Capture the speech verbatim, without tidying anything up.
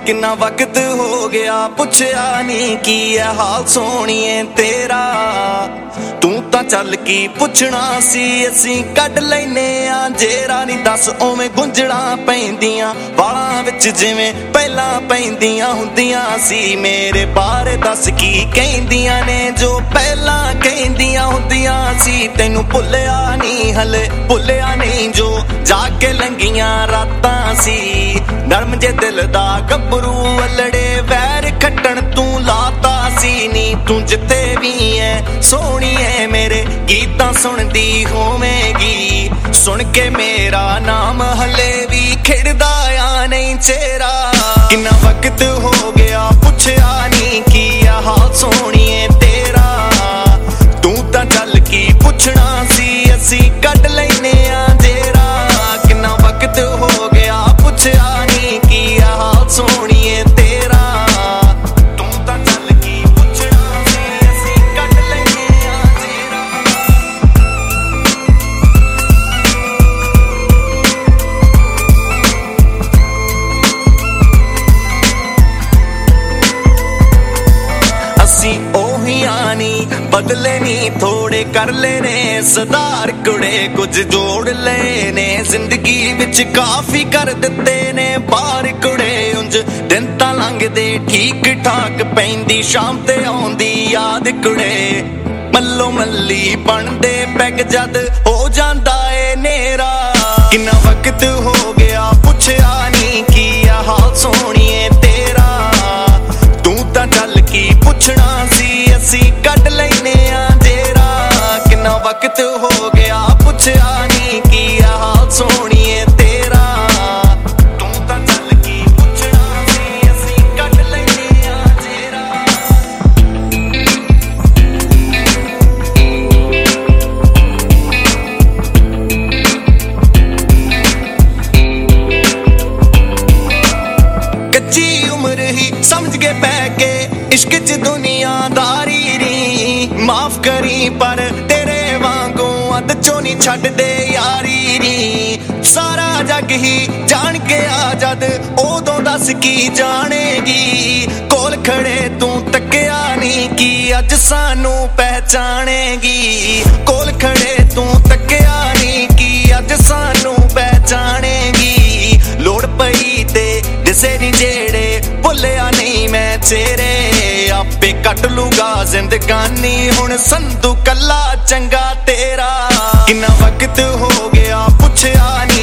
किन्ना वक्त हो गया पुछया नहीं की है हाल सोहणीए तेरा तू तां चल की पुछना सी असीं कढ लैने आ जेरा नहीं दस उवें गुंजड़ा पैंदियां वालां विच जिवें पहलां पैंदियां हुंदियां सी मेरे बारे दस की कहंदियां ने जो पहलां कहंदियां हुंदियां सी तैनूं भुल्लिया नहीं हले भुल्लिया नहीं जो जाके लंघियां रातां सी नरम जे दिल दा गभरू अलड़े वैर खट्टण तू लाता सी नी तू जिते भी है सोहणी है मेरे गीतां सुनदी होवेगी सुन के मेरा नाम हले भी खिड़दा आ नहीं चेहरा किन्ना वक्त हो गया पुछया नहीं की हाल सोहणीए तेरा तू तां चल की पुछना सी असीं कढ लैने आ जेरा किन्ना वक्त हो गया पुछया नहीं की हाल सोहणीए तेरा तू तां चल की पुछना सी असीं कढ लैने आ जेरा असीं ओहियां नी बदले नी थोड़े कर लेने सुधार कुड़े कुछ जोड़ लेने जिंदगी विच काफी कर दिते ने बाहर कुड़े उंज दिन तां लंघदे ठीक ठाक पैंदी शाम ते आउंदी याद कुड़े मल्लो मल्ली बनदे पैग जद हो जांदा ए नेरा किन्ना वक्त हो गया पुछया नहीं की हाल सोहणीए तेरा तू तां चल की पुछना सी असीं कढ लैने आ जेरा किन्ना वक्त हो गया पुछया नहीं की हाल सोहणीए तेरा तू तां चल की पुछना सी असीं कढ लैने आ जेरा कच्ची उम्र ही समझ के पै के इश्क च दुनियादारी नी माफ करी पर तेरे वांगू अद चो नहीं छड्ड दे यारी नी सारा जग ही जान के आ जद ओदों दस की जानेगी कोल खड़े तू तक्किया नहीं की अज सानू पहचानेगी कोल खड़े तू तक्किया नहीं की अज सानू पहचानेगी लोड़ पई ते दिसे नी जेड़े भुल्लिया नहीं मैं चेहरे आपे कट लूगा जिंदगानी हुण संधू कल्ला चंगा तेरा किन्ना वक्त हो गया पुछया नहीं